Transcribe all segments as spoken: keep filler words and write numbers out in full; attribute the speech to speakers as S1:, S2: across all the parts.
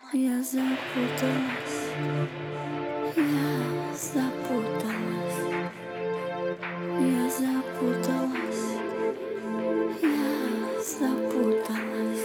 S1: Я запуталась, я запуталась, я запуталась, я запуталась.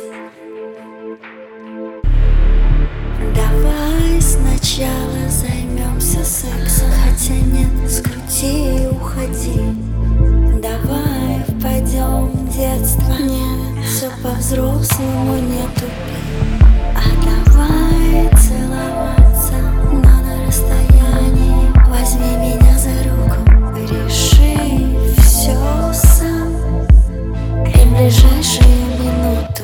S1: Давай сначала займемся сексом, хотя нет, скрути и уходи. Давай впадем в детство, нет, все по-взрослому, не тупи. А давай целоваться, но на расстоянии. Возьми меня за руку, реши все сам. И в ближайшую минуту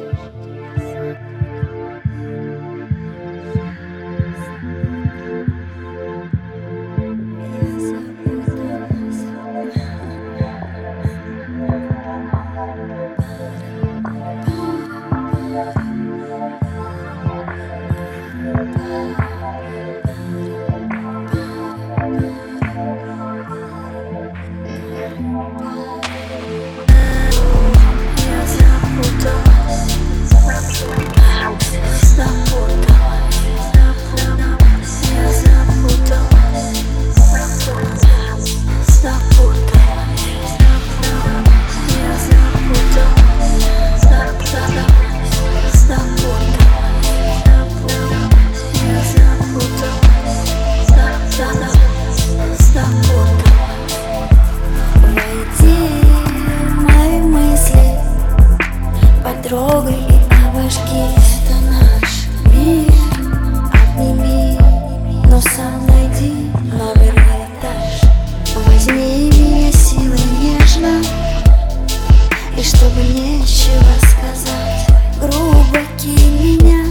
S1: я запуталась. Трогай и обожги, это наш мир. Обними, но сам найди новый этаж. Возьми меня силой нежно, и чтобы нечего сказать, грубо кинь меня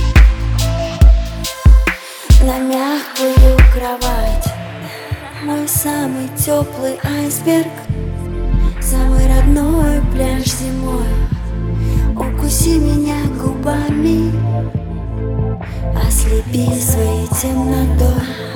S1: на мягкую кровать. Мой самый теплый айсберг, самый родной пляж зимой. Укуси меня губами, ослепи своей темнотой.